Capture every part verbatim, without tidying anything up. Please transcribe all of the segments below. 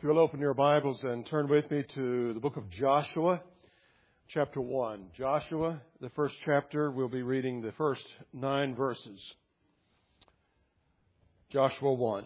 If you'll open your Bibles and turn with me to the book of Joshua, chapter one. Joshua, the first chapter, we'll be reading the first nine verses. Joshua one.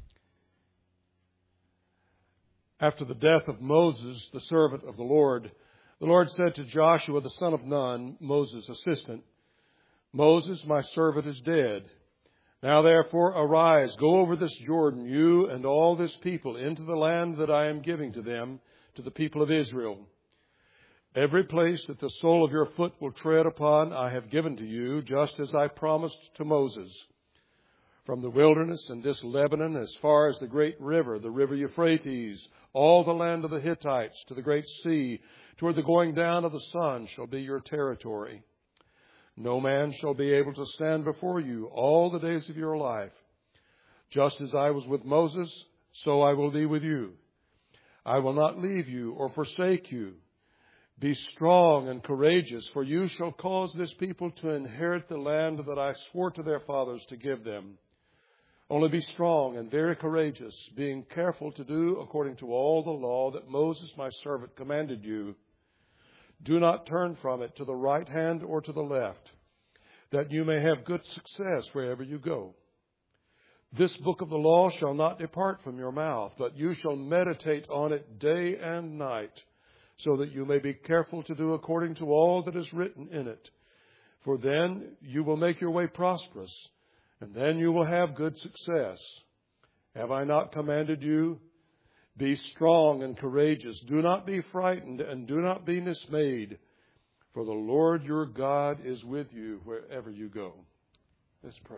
After the death of Moses, the servant of the Lord, the Lord said to Joshua, the son of Nun, Moses' assistant, Moses, my servant, is dead. Now therefore arise, go over this Jordan, you and all this people, into the land that I am giving to them, to the people of Israel. Every place that the sole of your foot will tread upon, I have given to you, just as I promised to Moses. From the wilderness and this Lebanon, as far as the great river, the river Euphrates, all the land of the Hittites, to the great sea, toward the going down of the sun, shall be your territory. No man shall be able to stand before you all the days of your life. Just as I was with Moses, so I will be with you. I will not leave you or forsake you. Be strong and courageous, for you shall cause this people to inherit the land that I swore to their fathers to give them. Only be strong and very courageous, being careful to do according to all the law that Moses my servant commanded you. Do not turn from it to the right hand or to the left, that you may have good success wherever you go. This book of the law shall not depart from your mouth, but you shall meditate on it day and night, so that you may be careful to do according to all that is written in it. For then you will make your way prosperous, and then you will have good success. Have I not commanded you? Be strong and courageous. Do not be frightened and do not be dismayed, for the Lord your God is with you wherever you go. Let's pray.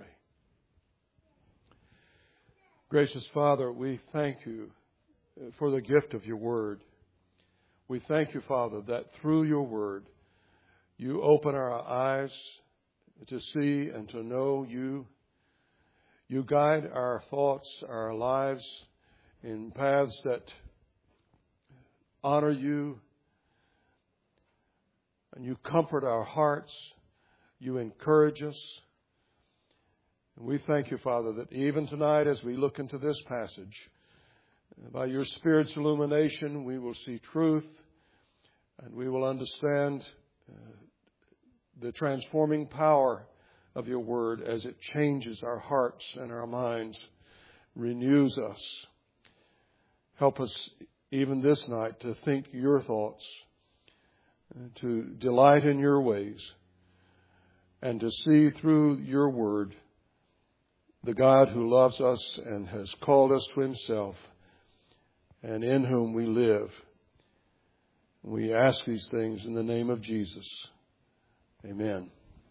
Gracious Father, we thank you for the gift of your word. We thank you, Father, that through your word, you open our eyes to see and to know you. You guide our thoughts, our lives, in paths that honor you, and you comfort our hearts, you encourage us. And we thank you, Father, that even tonight as we look into this passage, by your Spirit's illumination, we will see truth and we will understand uh, the transforming power of your word as it changes our hearts and our minds, renews us. Help us even this night to think your thoughts, to delight in your ways, and to see through your word the God who loves us and has called us to himself and in whom we live. We ask these things in the name of Jesus. Amen.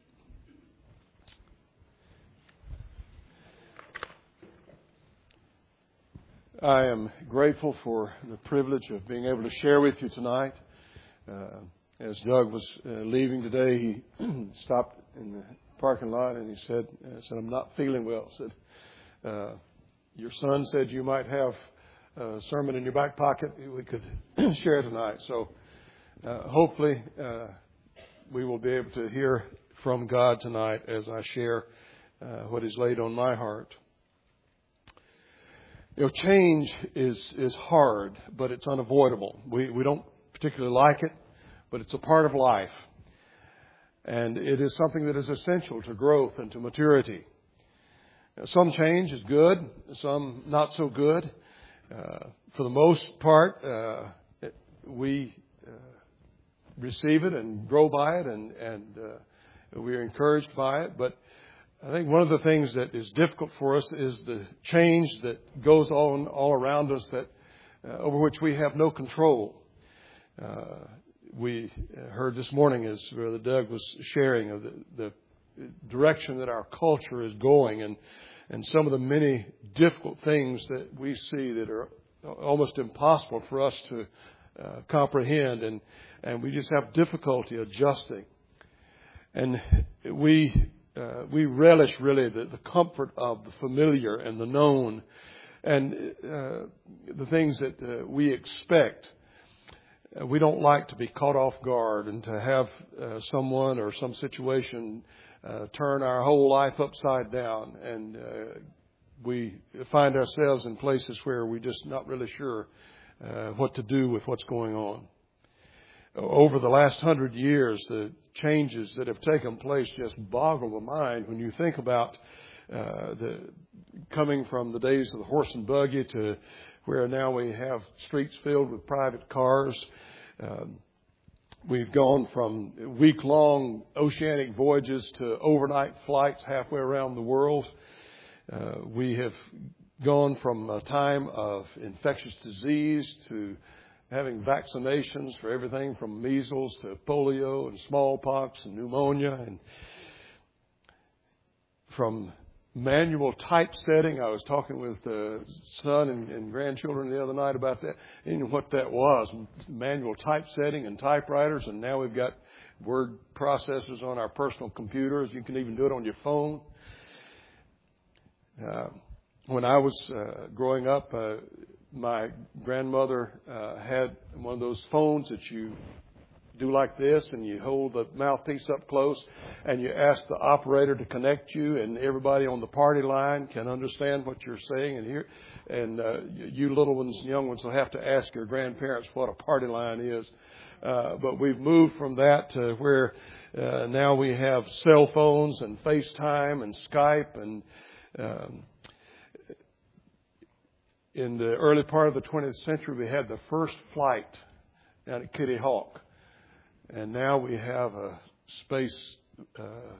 I am grateful for the privilege of being able to share with you tonight. Uh, as Doug was uh, leaving today, he stopped in the parking lot and he said, uh, said I'm not feeling well. He said, uh, your son said you might have a sermon in your back pocket we could share tonight. So uh, hopefully uh, we will be able to hear from God tonight as I share uh, what is laid on my heart. You know, change is, is hard, but it's unavoidable. We, we don't particularly like it, but it's a part of life. And it is something that is essential to growth and to maturity. Some change is good, some not so good. Uh, for the most part, uh, it, we uh, receive it and grow by it, and, and uh, we are encouraged by it. But I think one of the things that is difficult for us is the change that goes on all around us that uh, over which we have no control. Uh, we heard this morning as Brother Doug was sharing of the, the direction that our culture is going, and, and some of the many difficult things that we see that are almost impossible for us to uh, comprehend, and, and we just have difficulty adjusting. And we... Uh, we relish really the, the comfort of the familiar and the known and uh, the things that uh, we expect. Uh, we don't like to be caught off guard and to have uh, someone or some situation uh, turn our whole life upside down and uh, we find ourselves in places where we're just not really sure uh, what to do with what's going on. Over the last hundred years, the changes that have taken place just boggle the mind when you think about uh, the coming from the days of the horse and buggy to where now we have streets filled with private cars. Um, we've gone from week-long oceanic voyages to overnight flights halfway around the world. Uh, we have gone from a time of infectious disease to having vaccinations for everything from measles to polio and smallpox and pneumonia, and from manual typesetting. I was talking with the son and, and grandchildren the other night about that, and what that was, manual typesetting and typewriters, and now we've got word processors on our personal computers. You can even do it on your phone. Uh, when I was uh, growing up, uh, my grandmother uh, had one of those phones that you do like this, and you hold the mouthpiece up close, and you ask the operator to connect you, and everybody on the party line can understand what you're saying and hear. And uh, you little ones and young ones will have to ask your grandparents what a party line is. Uh, but we've moved from that to where uh, now we have cell phones and FaceTime and Skype and um, in the early part of the twentieth century, we had the first flight down at Kitty Hawk. And now we have a space uh,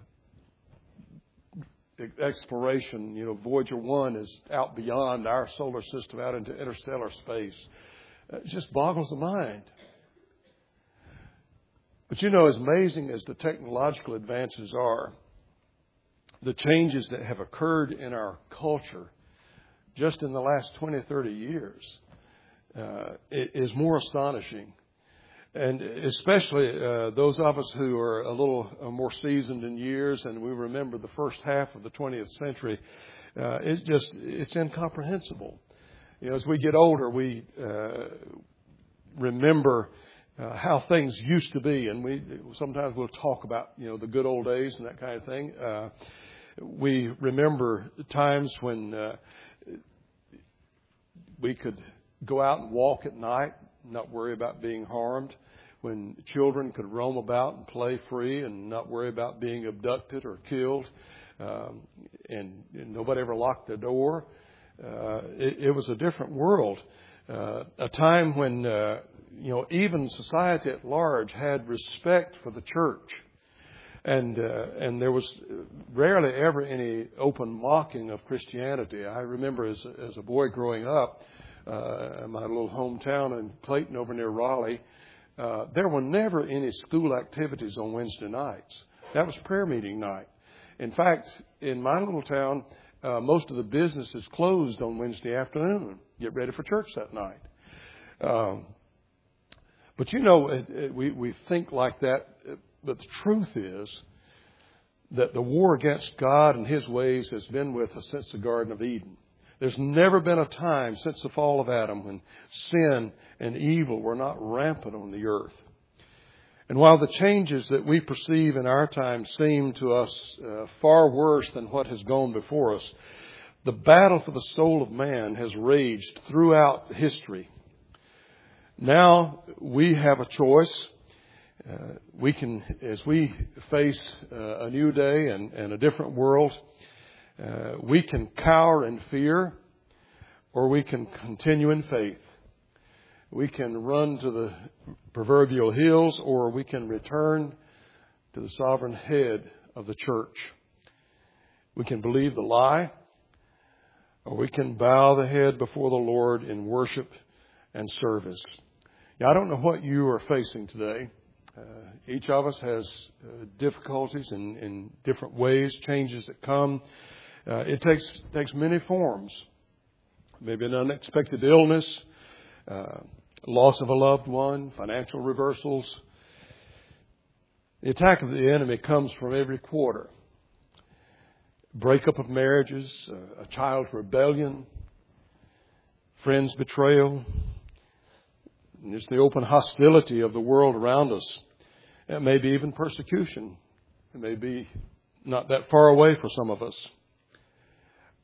exploration. You know, Voyager one is out beyond our solar system, out into interstellar space. It just boggles the mind. But you know, as amazing as the technological advances are, the changes that have occurred in our culture just in the last twenty, thirty years uh, is more astonishing. And especially uh, those of us who are a little uh, more seasoned in years, and we remember the first half of the twentieth century, uh, it's just, it's incomprehensible. You know, as we get older, we uh, remember uh, how things used to be, and we sometimes we'll talk about, you know, the good old days and that kind of thing. Uh, we remember times when uh, we could go out and walk at night, not worry about being harmed, when children could roam about and play free and not worry about being abducted or killed, um, and, and nobody ever locked the door. Uh, it, it was a different world, uh, a time when, uh, you know, even society at large had respect for the church. And uh, and there was rarely ever any open mocking of Christianity. I remember as a, as a boy growing up, uh, in my little hometown in Clayton over near Raleigh, uh, there were never any school activities on Wednesday nights. That was prayer meeting night. In fact, in my little town, uh, most of the businesses closed on Wednesday afternoon. Get ready for church that night. Um, but you know, it, it, we we think like that. But the truth is that the war against God and His ways has been with us since the Garden of Eden. There's never been a time since the fall of Adam when sin and evil were not rampant on the earth. And while the changes that we perceive in our time seem to us uh, far worse than what has gone before us, the battle for the soul of man has raged throughout history. Now we have a choice. Uh, we can, as we face uh, a new day and, and a different world, uh, we can cower in fear, or we can continue in faith. We can run to the proverbial hills, or we can return to the sovereign head of the church. We can believe the lie, or we can bow the head before the Lord in worship and service. Now, I don't know what you are facing today. Uh, each of us has uh, difficulties in, in different ways, changes that come. Uh, it takes takes many forms. Maybe an unexpected illness, uh, loss of a loved one, financial reversals. The attack of the enemy comes from every quarter. Breakup of marriages, uh, a child's rebellion, friends' betrayal. And it's the open hostility of the world around us. It may be even persecution. It may be not that far away for some of us.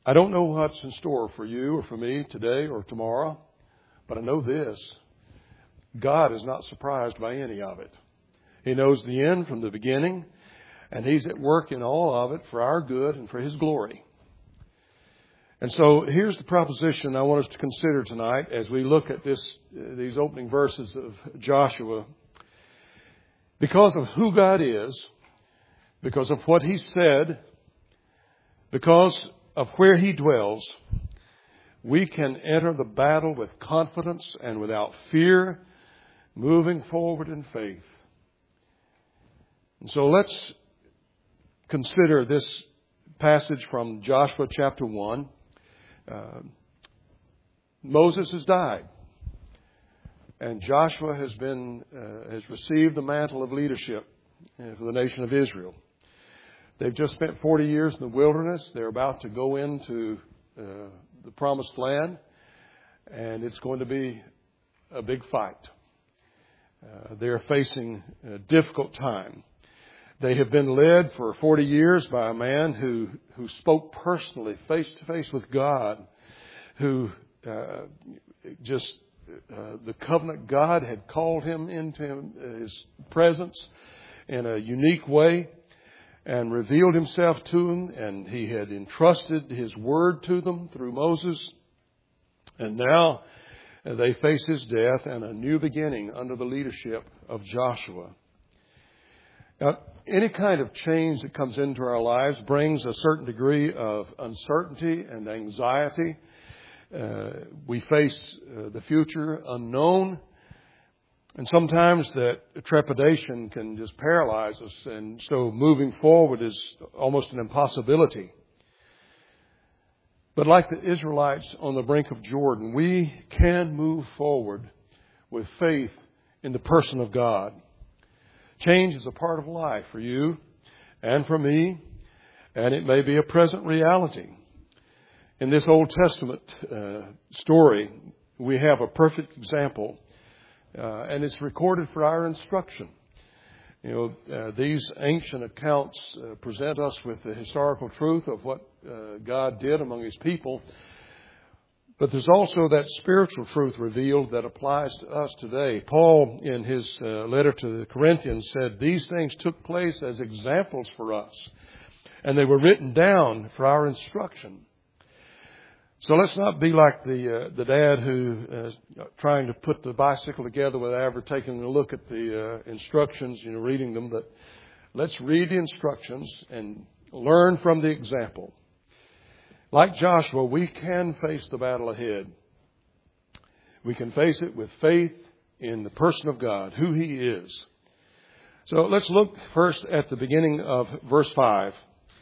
I don't know what's in store for you or for me today or tomorrow, but I know this. God is not surprised by any of it. He knows the end from the beginning, and He's at work in all of it for our good and for His glory. And so here's the proposition I want us to consider tonight as we look at this, uh, these opening verses of Joshua. Because of who God is, because of what He said, because of where He dwells, we can enter the battle with confidence and without fear, moving forward in faith. And so let's consider this passage from Joshua chapter one. Uh, Moses has died, and Joshua has been uh, has received the mantle of leadership uh, for the nation of Israel. They've just spent forty years in the wilderness. They're about to go into uh, the promised land, and it's going to be a big fight. Uh, they're facing a difficult time. They have been led for forty years by a man who, who spoke personally, face to face with God, who uh, just uh, the covenant God had called him into him, uh, His presence in a unique way and revealed Himself to them, and He had entrusted His word to them through Moses. And now uh, they face his death and a new beginning under the leadership of Joshua. Now, any kind of change that comes into our lives brings a certain degree of uncertainty and anxiety. Uh, we face uh, the future unknown. And sometimes that trepidation can just paralyze us. And so moving forward is almost an impossibility. But like the Israelites on the brink of Jordan, we can move forward with faith in the person of God. Change is a part of life for you and for me, and it may be a present reality. In this Old Testament uh, story, we have a perfect example, uh, and it's recorded for our instruction. You know, uh, these ancient accounts uh, present us with the historical truth of what uh, God did among His people. But there's also that spiritual truth revealed that applies to us today. Paul, in his uh, letter to the Corinthians, said these things took place as examples for us, and they were written down for our instruction. So let's not be like the uh, the dad who is uh, trying to put the bicycle together without ever taking a look at the uh, instructions, you know, reading them. But let's read the instructions and learn from the example. Like Joshua, we can face the battle ahead. We can face it with faith in the person of God, who He is. So let's look first at the beginning of verse five.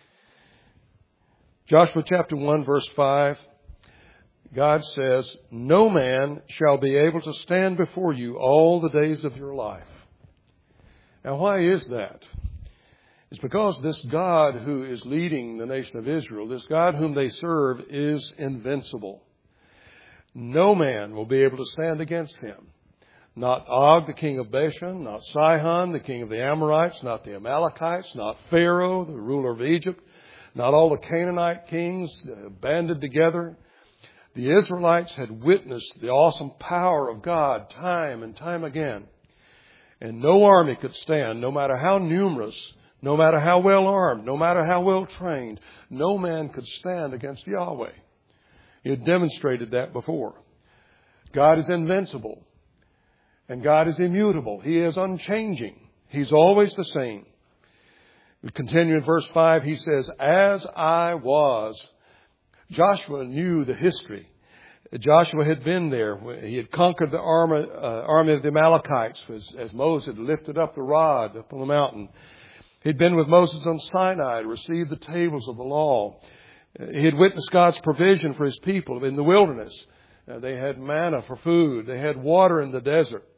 Joshua chapter one, verse five. God says, "No man shall be able to stand before you all the days of your life." Now, why is that? It's because this God who is leading the nation of Israel, this God whom they serve, is invincible. No man will be able to stand against Him. Not Og, the king of Bashan, not Sihon, the king of the Amorites, not the Amalekites, not Pharaoh, the ruler of Egypt, not all the Canaanite kings uh, banded together. The Israelites had witnessed the awesome power of God time and time again. And no army could stand, no matter how numerous, no matter how well armed, no matter how well trained, no man could stand against Yahweh. He had demonstrated that before. God is invincible, and God is immutable. He is unchanging. He's always the same. We continue in verse five. He says, "As I was." Joshua knew the history. Joshua had been there. He had conquered the army, uh, army of the Amalekites as, as Moses had lifted up the rod up on the mountain. He'd been with Moses on Sinai to receive the tables of the law. He had witnessed God's provision for His people in the wilderness. Uh, they had manna for food. They had water in the desert.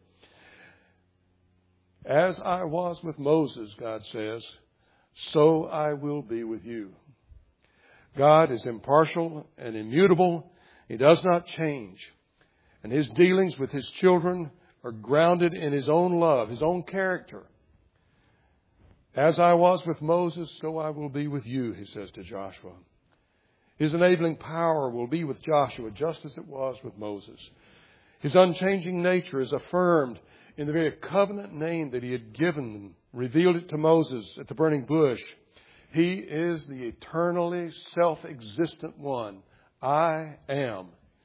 As I was with Moses, God says, so I will be with you. God is impartial and immutable. He does not change. And His dealings with His children are grounded in His own love, His own character. As I was with Moses, so I will be with you, He says to Joshua. His enabling power will be with Joshua just as it was with Moses. His unchanging nature is affirmed in the very covenant name that He had given them, revealed it to Moses at the burning bush. He is the eternally self-existent one. I am.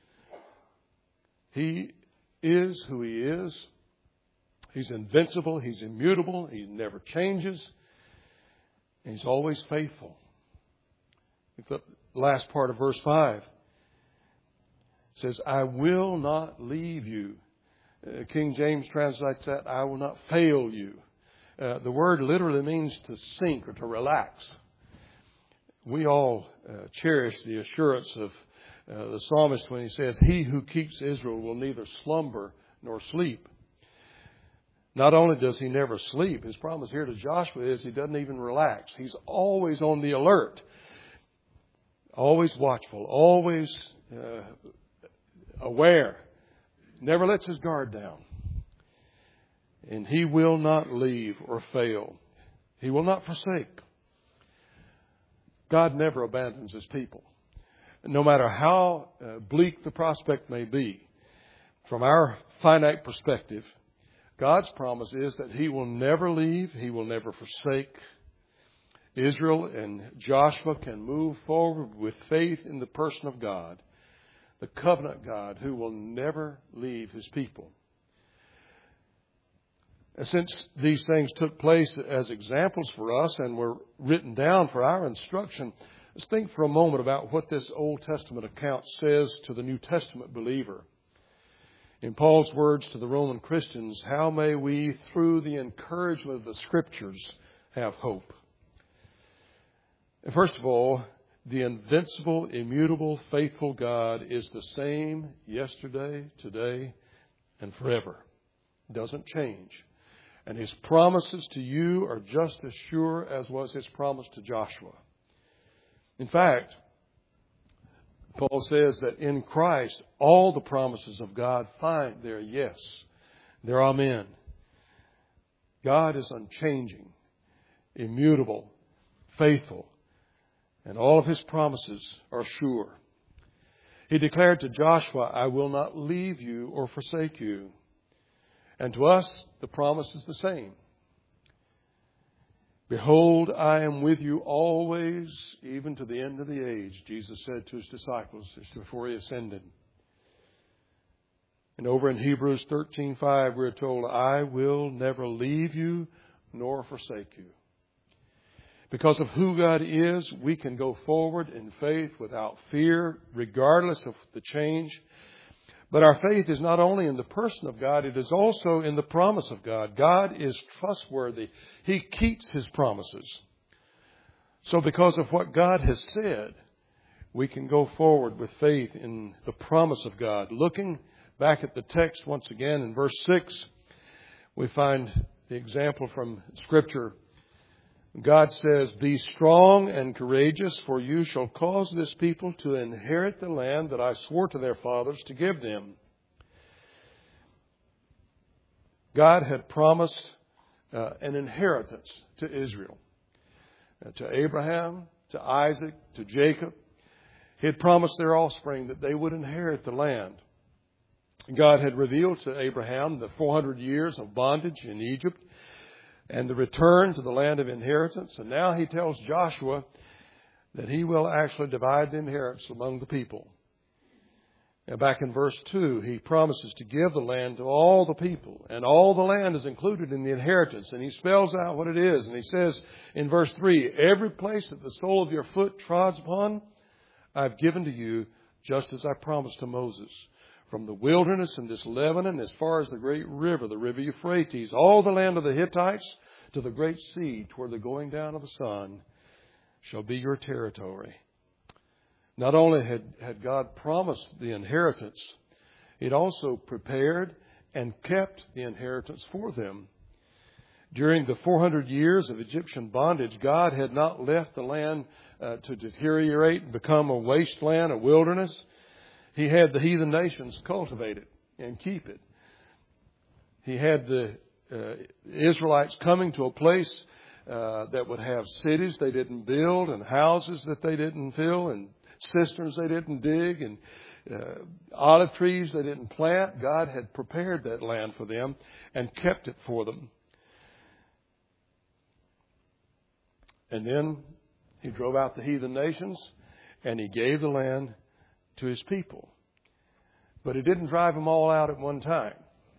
He is who He is. He's invincible. He's immutable. He never changes. And He's always faithful. The last part of verse five says, I will not leave you. Uh, King James translates that, I will not fail you. Uh, the word literally means to sink or to relax. We all uh, cherish the assurance of uh, the psalmist when he says, He who keeps Israel will neither slumber nor sleep. Not only does He never sleep, His promise here to Joshua is He doesn't even relax. He's always on the alert, always watchful, always uh, aware, never lets His guard down. And He will not leave or fail. He will not forsake. God never abandons His people. No matter how uh, bleak the prospect may be, from our finite perspective, God's promise is that He will never leave, He will never forsake. Israel and Joshua can move forward with faith in the person of God, the covenant God who will never leave His people. Since these things took place as examples for us and were written down for our instruction, let's think for a moment about what this Old Testament account says to the New Testament believer. In Paul's words to the Roman Christians, how may we, through the encouragement of the Scriptures, have hope? First of all, the invincible, immutable, faithful God is the same yesterday, today, and forever. Doesn't change. And His promises to you are just as sure as was His promise to Joshua. In fact, Paul says that in Christ, all the promises of God find their yes, their amen. God is unchanging, immutable, faithful, and all of His promises are sure. He declared to Joshua, I will not leave you or forsake you. And to us, the promise is the same. Behold, I am with you always, even to the end of the age, Jesus said to His disciples just before He ascended. And over in Hebrews thirteen five, we're told, I will never leave you nor forsake you. Because of who God is, we can go forward in faith without fear, regardless of the change. But our faith is not only in the person of God, it is also in the promise of God. God is trustworthy. He keeps His promises. So because of what God has said, we can go forward with faith in the promise of God. Looking back at the text once again in verse six, we find the example from Scripture. God says, be strong and courageous, for you shall cause this people to inherit the land that I swore to their fathers to give them. God had promised uh, an inheritance to Israel, uh, to Abraham, to Isaac, to Jacob. He had promised their offspring that they would inherit the land. God had revealed to Abraham the four hundred years of bondage in Egypt and the return to the land of inheritance. And now He tells Joshua that he will actually divide the inheritance among the people. And back in verse two, He promises to give the land to all the people. And all the land is included in the inheritance. And He spells out what it is. And He says in verse three, every place that the sole of your foot trods upon, I've given to you, just as I promised to Moses. From the wilderness and this Lebanon, as far as the great river, the river Euphrates, all the land of the Hittites, to the great sea, toward the going down of the sun, shall be your territory. Not only had, had God promised the inheritance, He'd also prepared and kept the inheritance for them. During the four hundred years of Egyptian bondage, God had not left the land uh, to deteriorate and become a wasteland, a wilderness. He had the heathen nations cultivate it and keep it. He had the uh, Israelites coming to a place uh, that would have cities they didn't build and houses that they didn't fill and cisterns they didn't dig and uh, olive trees they didn't plant. God had prepared that land for them and kept it for them. And then He drove out the heathen nations and He gave the land to His people. But He didn't drive them all out at one time,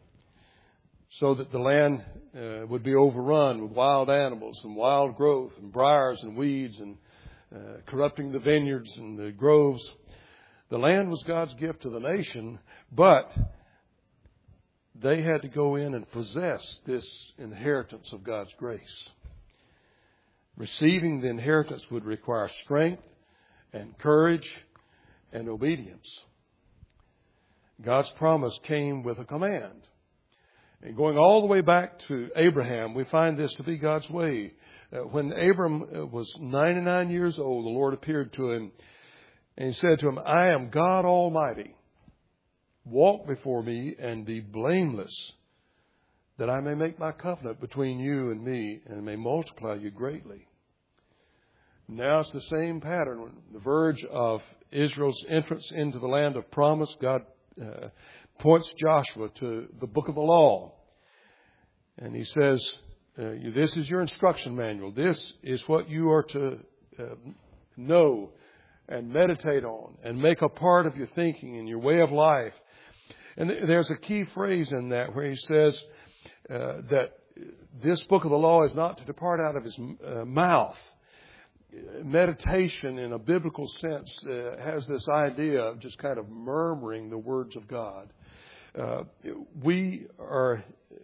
so that the land uh, would be overrun with wild animals and wild growth and briars and weeds and uh, corrupting the vineyards and the groves. The land was God's gift to the nation, but they had to go in and possess this inheritance of God's grace. Receiving the inheritance would require strength and courage and obedience. God's promise came with a command. And going all the way back to Abraham, we find this to be God's way. Uh, when Abram was ninety-nine years old, the Lord appeared to him and He said to him, I am God Almighty. Walk before me and be blameless, that I may make my covenant between you and me and may multiply you greatly. Now it's the same pattern. On the verge of Israel's entrance into the land of promise, God uh, points Joshua to the book of the law. And He says, uh, this is your instruction manual. This is what you are to uh, know and meditate on and make a part of your thinking and your way of life. And there's a key phrase in that where He says uh, that this book of the law is not to depart out of His uh, mouth. Meditation in a biblical sense uh, has this idea of just kind of murmuring the words of God. Uh, we are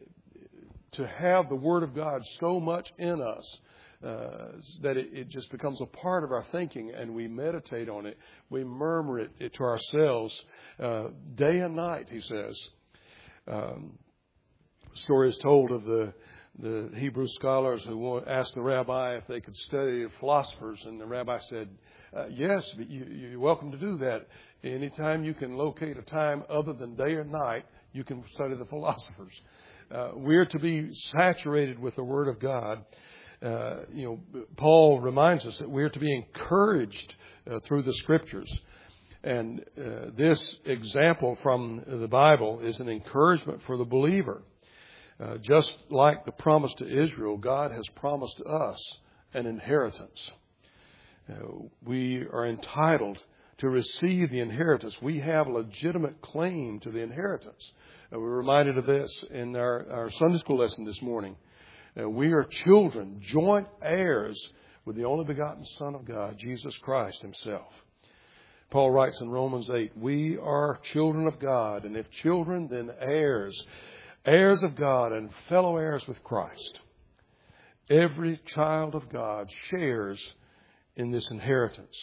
to have the Word of God so much in us uh, that it, it just becomes a part of our thinking, and we meditate on it. We murmur it, it to ourselves uh, day and night, He says. Um, story is told of the the Hebrew scholars who asked the rabbi if they could study philosophers, and the rabbi said, uh, yes, but you, you're welcome to do that. Anytime you can locate a time other than day or night, you can study the philosophers. Uh, we're to be saturated with the Word of God. Uh, you know, Paul reminds us that we're to be encouraged uh, through the Scriptures. And uh, this example from the Bible is an encouragement for the believer. Uh, just like the promise to Israel, God has promised to us an inheritance. Uh, we are entitled to receive the inheritance. We have a legitimate claim to the inheritance. Uh, we're reminded of this in our, our Sunday school lesson this morning. Uh, we are children, joint heirs with the only begotten Son of God, Jesus Christ Himself. Paul writes in Romans eight, we are children of God, and if children, then heirs. Heirs of God and fellow heirs with Christ. Every child of God shares in this inheritance.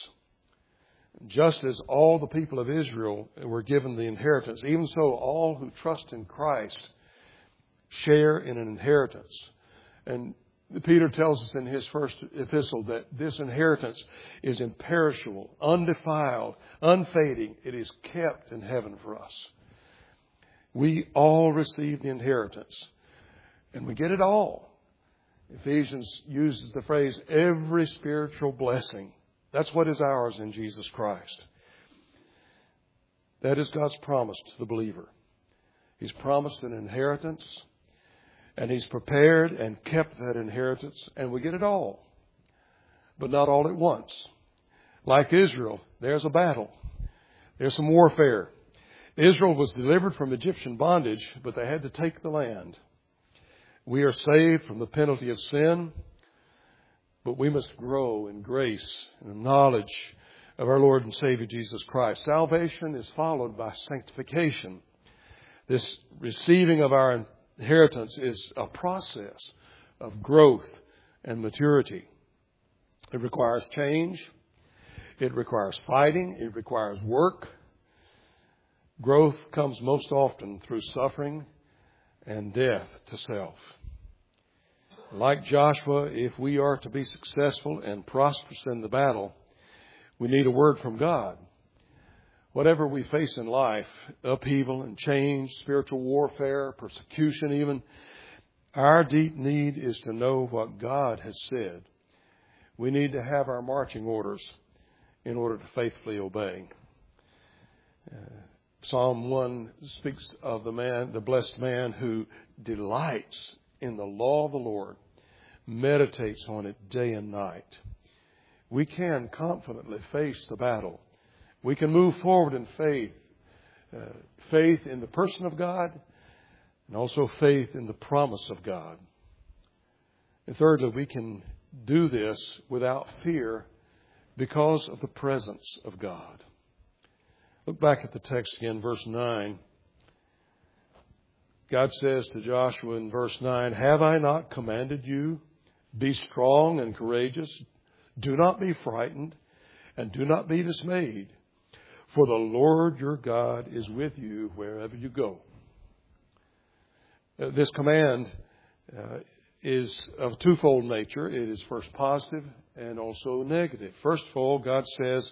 Just as all the people of Israel were given the inheritance, even so all who trust in Christ share in an inheritance. And Peter tells us in his first epistle that this inheritance is imperishable, undefiled, unfading. It is kept in heaven for us. We all receive the inheritance, and we get it all. Ephesians uses the phrase, every spiritual blessing. That's what is ours in Jesus Christ. That is God's promise to the believer. He's promised an inheritance, and He's prepared and kept that inheritance, and we get it all, but not all at once. Like Israel, there's a battle. There's some warfare. Israel was delivered from Egyptian bondage, but they had to take the land. We are saved from the penalty of sin, but we must grow in grace and knowledge of our Lord and Savior Jesus Christ. Salvation is followed by sanctification. This receiving of our inheritance is a process of growth and maturity. It requires change. It requires fighting. It requires work. Growth comes most often through suffering and death to self. Like Joshua, if we are to be successful and prosperous in the battle, we need a word from God. Whatever we face in life, upheaval and change, spiritual warfare, persecution even, our deep need is to know what God has said. We need to have our marching orders in order to faithfully obey. Uh, Psalm one speaks of the man, the blessed man who delights in the law of the Lord, meditates on it day and night. We can confidently face the battle. We can move forward in faith, uh, faith in the person of God, and also faith in the promise of God. And thirdly, we can do this without fear because of the presence of God. Look back at the text again, verse nine. God says to Joshua in verse nine, "Have I not commanded you? Be strong and courageous. Do not be frightened, and do not be dismayed. For the Lord your God is with you wherever you go." Uh, this command uh, is of twofold nature. It is first positive and also negative. First of all, God says,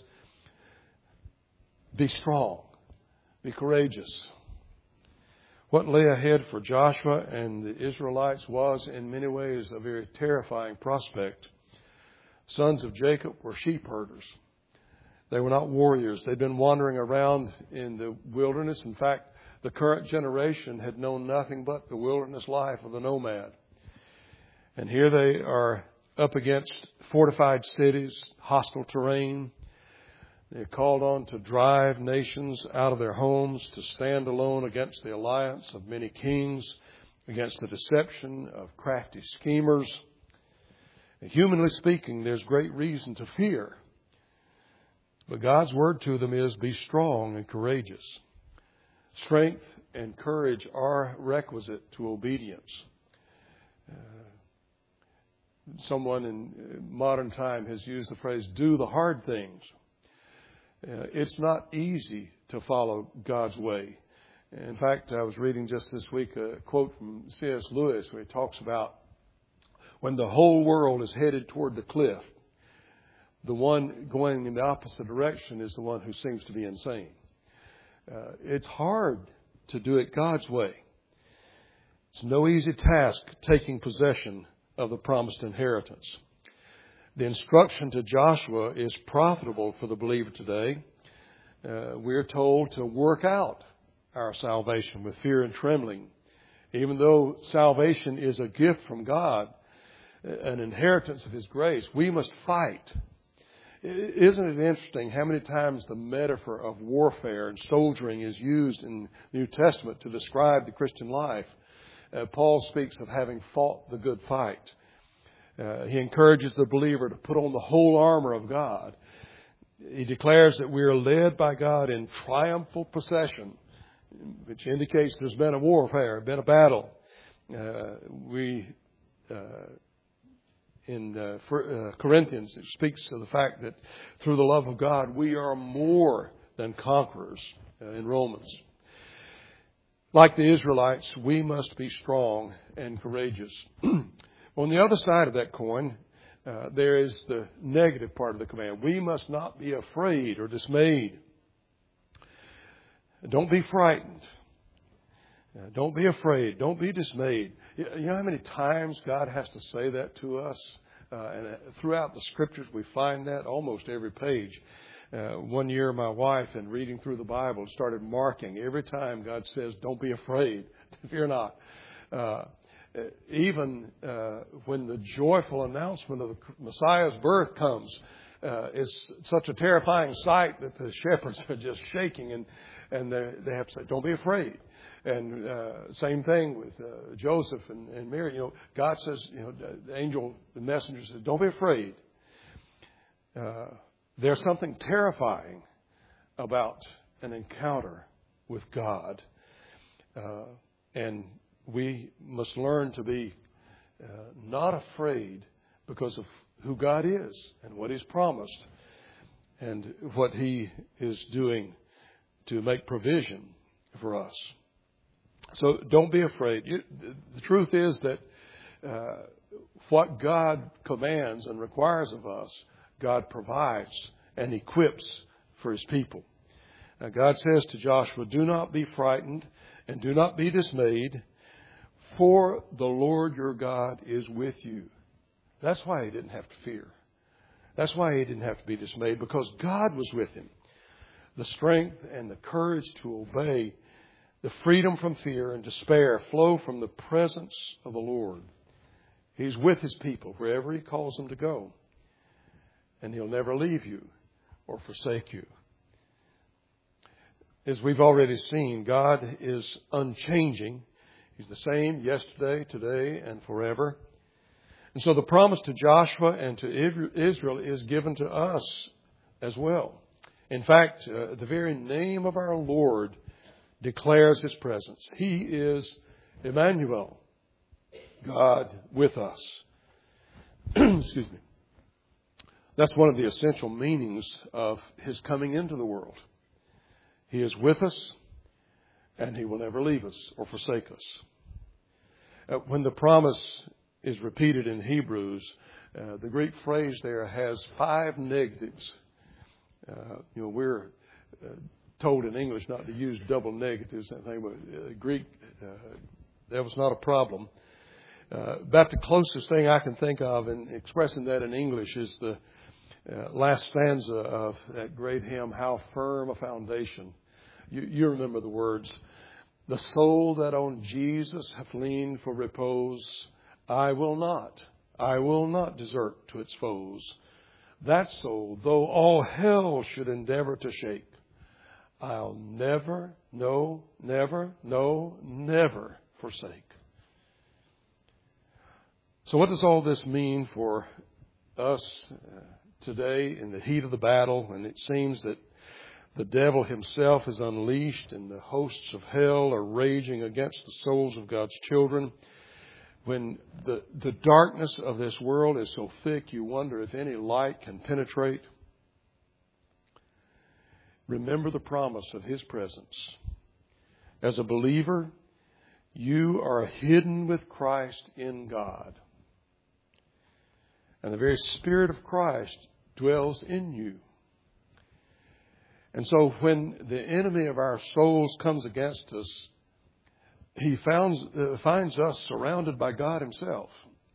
be strong, be courageous. What lay ahead for Joshua and the Israelites was in many ways a very terrifying prospect. Sons of Jacob were sheep herders. They were not warriors. They'd been wandering around in the wilderness. In fact, the current generation had known nothing but the wilderness life of the nomad. And here they are up against fortified cities, hostile terrain. They're called on to drive nations out of their homes, to stand alone against the alliance of many kings, against the deception of crafty schemers. And humanly speaking, there's great reason to fear. But God's word to them is, be strong and courageous. Strength and courage are requisite to obedience. Uh, someone in modern time has used the phrase, do the hard things. Uh, it's not easy to follow God's way. In fact, I was reading just this week a quote from C S Lewis where he talks about when the whole world is headed toward the cliff, the one going in the opposite direction is the one who seems to be insane. Uh, it's hard to do it God's way. It's no easy task taking possession of the promised inheritance. The instruction to Joshua is profitable for the believer today. Uh, we're told to work out our salvation with fear and trembling. Even though salvation is a gift from God, an inheritance of His grace, we must fight. Isn't it interesting how many times the metaphor of warfare and soldiering is used in the New Testament to describe the Christian life? Uh, Paul speaks of having fought the good fight. Uh, he encourages the believer to put on the whole armor of God. He declares that we are led by God in triumphal procession, which indicates there's been a warfare, been a battle. Uh, we, uh, in uh, for, uh, Corinthians, it speaks of the fact that through the love of God, we are more than conquerors uh, in Romans. Like the Israelites, we must be strong and courageous. On the other side of that coin, uh, there is the negative part of the command. We must not be afraid or dismayed. Don't be frightened. Uh, don't be afraid. Don't be dismayed. You know how many times God has to say that to us? Uh, and uh, throughout the Scriptures, we find that almost every page. Uh, one year, my wife, in reading through the Bible, started marking every time God says, don't be afraid. Fear not. Uh, even uh, when the joyful announcement of the Messiah's birth comes, uh, it's such a terrifying sight that the shepherds are just shaking, and, and they have to say, don't be afraid. And uh, same thing with uh, Joseph and, and Mary. You know, God says, you know, the angel, the messenger says, don't be afraid. Uh, there's something terrifying about an encounter with God. Uh, and we must learn to be uh, not afraid because of who God is and what He's promised and what He is doing to make provision for us. So don't be afraid. You, the truth is that uh, what God commands and requires of us, God provides and equips for His people. Now, God says to Joshua, do not be frightened and do not be dismayed, for the Lord your God is with you. That's why he didn't have to fear. That's why he didn't have to be dismayed, because God was with him. The strength and the courage to obey, the freedom from fear and despair flow from the presence of the Lord. He's with his people wherever he calls them to go. And he'll never leave you or forsake you. As we've already seen, God is unchanging. He's the same yesterday, today, and forever. And so the promise to Joshua and to Israel is given to us as well. In fact, uh, the very name of our Lord declares his presence. He is Emmanuel, God with us. Excuse me. That's one of the essential meanings of his coming into the world. He is with us, and he will never leave us or forsake us. Uh, when the promise is repeated in Hebrews, uh, the Greek phrase there has five negatives. Uh, you know, we're uh, told in English not to use double negatives. I think, but uh, Greek, uh, that was not a problem. Uh, about the closest thing I can think of in expressing that in English is the uh, last stanza of that great hymn, "How Firm a Foundation." You, you remember the words, "The soul that on Jesus hath leaned for repose, I will not, I will not desert to its foes. That soul, though all hell should endeavor to shake, I'll never, no, never, no, never forsake." So what does all this mean for us uh, today in the heat of the battle, when it seems that the devil himself is unleashed and the hosts of hell are raging against the souls of God's children? When the, the darkness of this world is so thick, you wonder if any light can penetrate. Remember the promise of his presence. As a believer, you are hidden with Christ in God. And the very Spirit of Christ dwells in you. And so when the enemy of our souls comes against us, he founds, uh, finds us surrounded by God himself.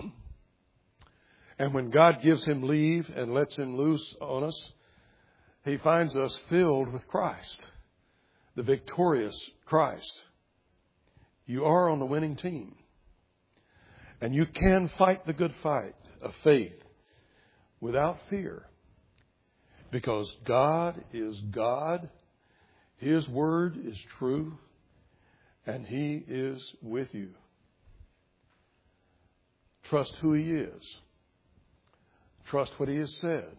And when God gives him leave and lets him loose on us, he finds us filled with Christ, the victorious Christ. You are on the winning team. And you can fight the good fight of faith without fear. Because God is God, his word is true, and he is with you. Trust who he is. Trust what he has said.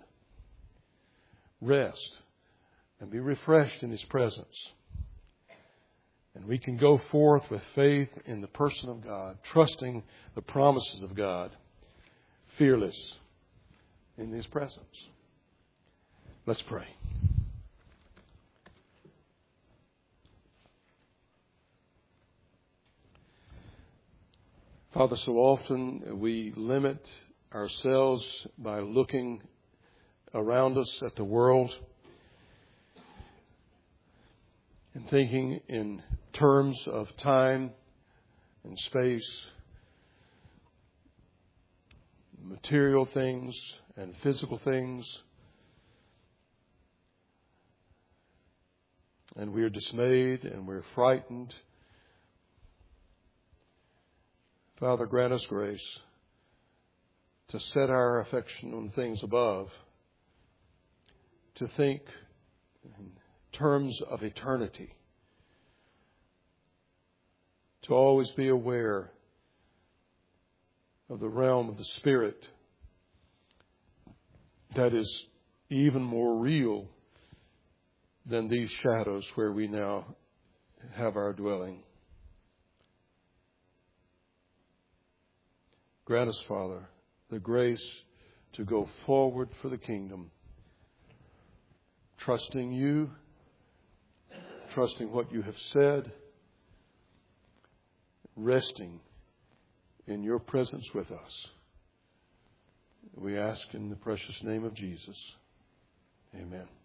Rest and be refreshed in his presence. And we can go forth with faith in the person of God, trusting the promises of God, fearless in his presence. Let's pray. Father, so often we limit ourselves by looking around us at the world and thinking in terms of time and space, material things and physical things. And we are dismayed and we're frightened. Father, grant us grace to set our affection on things above, to think in terms of eternity, to always be aware of the realm of the Spirit that is even more real than these shadows where we now have our dwelling. Grant us, Father, the grace to go forward for the kingdom, trusting you, trusting what you have said, resting in your presence with us. We ask in the precious name of Jesus. Amen.